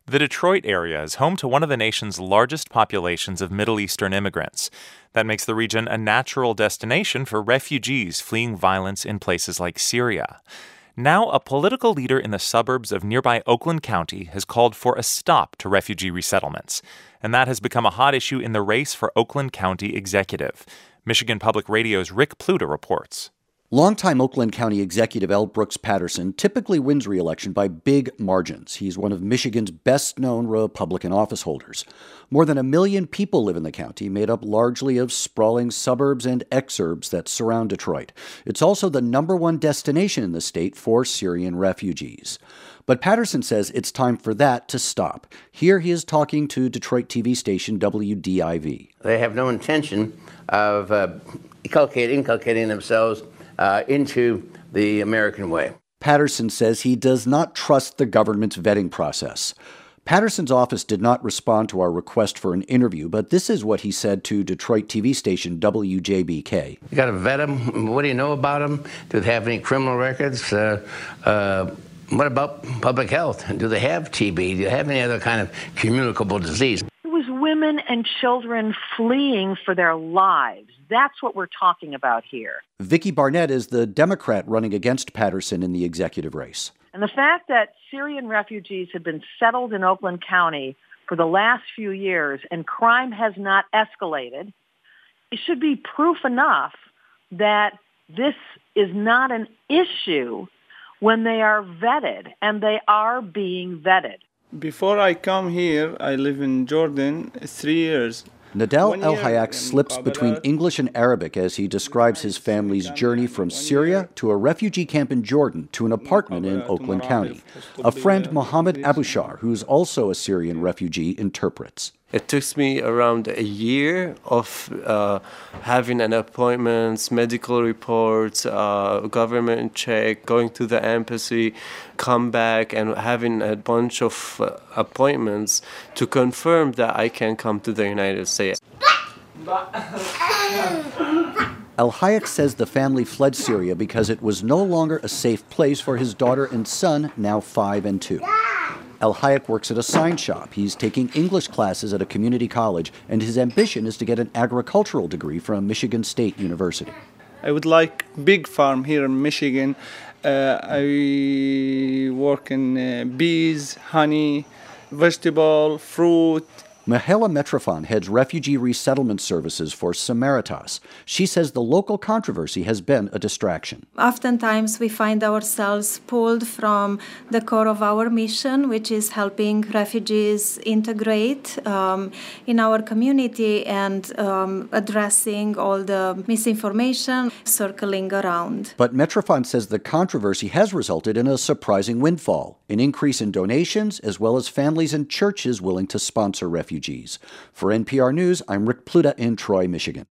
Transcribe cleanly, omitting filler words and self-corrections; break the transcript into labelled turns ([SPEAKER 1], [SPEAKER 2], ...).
[SPEAKER 1] The Detroit area is home to one of the nation's largest populations of Middle Eastern immigrants. That makes the region a natural destination for refugees fleeing violence in places like Syria. Now, a political leader in the suburbs of nearby Oakland County has called for a stop to refugee resettlements, and that has become a hot issue in the race for Oakland County executive. Michigan Public Radio's Rick Pluta reports.
[SPEAKER 2] Longtime Oakland County Executive L. Brooks Patterson typically wins re-election by big margins. He's one of Michigan's best-known Republican office holders. More than 1 million people live in the county, made up largely of sprawling suburbs and exurbs that surround Detroit. It's also the #1 destination in the state for Syrian refugees. But Patterson says it's time for that to stop. Here he is talking to Detroit TV station WDIV.
[SPEAKER 3] They have no intention of inculcating themselves into the American way.
[SPEAKER 2] Patterson says he does not trust the government's vetting process. Patterson's office did not respond to our request for an interview, but this is what he said to Detroit TV station WJBK.
[SPEAKER 3] You got to vet them. What do you know about them? Do they have any criminal records? What about public health? Do they have TB? Do they have any other kind of communicable disease?
[SPEAKER 4] It was women and children fleeing for their lives. That's what we're talking about here.
[SPEAKER 2] Vicki Barnett is the Democrat running against Patterson in the executive race.
[SPEAKER 4] And the fact that Syrian refugees have been settled in Oakland County for the last few years and crime has not escalated, it should be proof enough that this is not an issue when they are vetted, and they are being vetted.
[SPEAKER 5] Before I come here, I live in Jordan 3 years.
[SPEAKER 2] Nadal El-Hayek slips between English and Arabic as he describes his family's journey from Syria to a refugee camp in Jordan to an apartment in Oakland County. A friend, Mohammed Abushar, who's also a Syrian refugee, interprets.
[SPEAKER 6] It took me around a year of having an appointment, medical reports, government check, going to the embassy, come back, and having a bunch of appointments to confirm that I can come to the United States.
[SPEAKER 2] El-Hayek says the family fled Syria because it was no longer a safe place for his daughter and son, now 5 and 2. El-Hayek works at a sign shop. He's taking English classes at a community college, and his ambition is to get an agricultural degree from Michigan State University.
[SPEAKER 5] I would like big farm here in Michigan. I work in bees, honey, vegetable, fruit.
[SPEAKER 2] Mihaela Metrofan heads refugee resettlement services for Samaritas. She says the local controversy has been a distraction.
[SPEAKER 7] Oftentimes we find ourselves pulled from the core of our mission, which is helping refugees integrate in our community and addressing all the misinformation circling around.
[SPEAKER 2] But Metrofan says the controversy has resulted in a surprising windfall, an increase in donations, as well as families and churches willing to sponsor refugees. For NPR News, I'm Rick Pluta in Troy, Michigan.